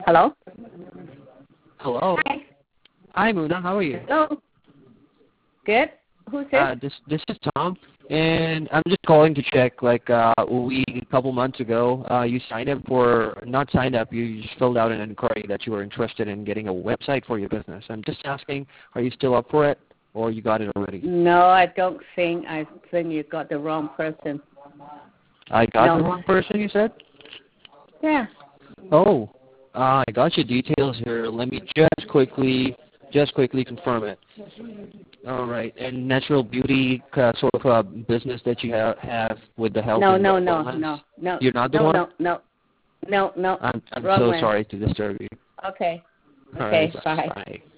Hello? Hello. Hi. Hi, Muna. How are you? Hello. Good. Who's this? This is Tom, and I'm just calling to check. A couple months ago, you signed up for not signed up. You just filled out an inquiry that you were interested in getting a website for your business. I'm just asking, are you still up for it, or you got it already? No, I don't think. I think you got the wrong person. I got the wrong person. You said? Yeah. Oh, I got your details here. Let me just quickly confirm it. All right. And natural beauty sort of a business that you have with the health and wellness? No. You're not the one? No. I'm Wrong so one. sorry to disturb you. Okay. All Okay, right, bye. bye.